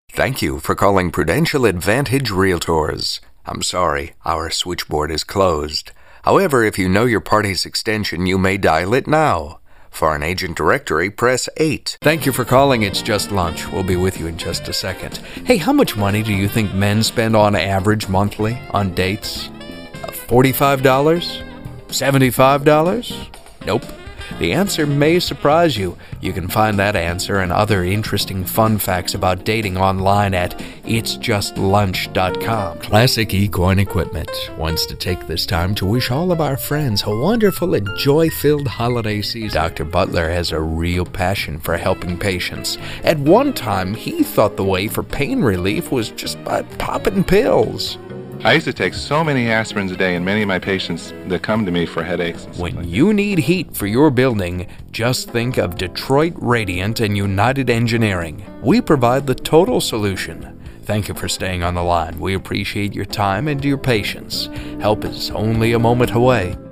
Thank you for calling Prudential Advantage Realtors. I'm sorry, our switchboard is closed. However, if you know your party's extension, you may dial it now. For an agent directory, press 8. Thank you for calling It's Just Lunch. We'll be with you in just a second. Hey, how much money do you think men spend on average monthly on dates? $45? $75? Nope. The answer may surprise you. You can find that answer and other interesting fun facts about dating online at itsjustlunch.com. Classic Equine Equipment wants to take this time to wish all of our friends a wonderful and joy-filled holiday season. Dr. Butler has a real passion for helping patients. At one time, he thought the way for pain relief was just by popping pills. I used to take so many aspirins a day, and many of my patients that come to me for headaches. When you need heat for your building, just think of Detroit Radiant and United Engineering. We provide the total solution. Thank you for staying on the line. We appreciate your time and your patience. Help is only a moment away.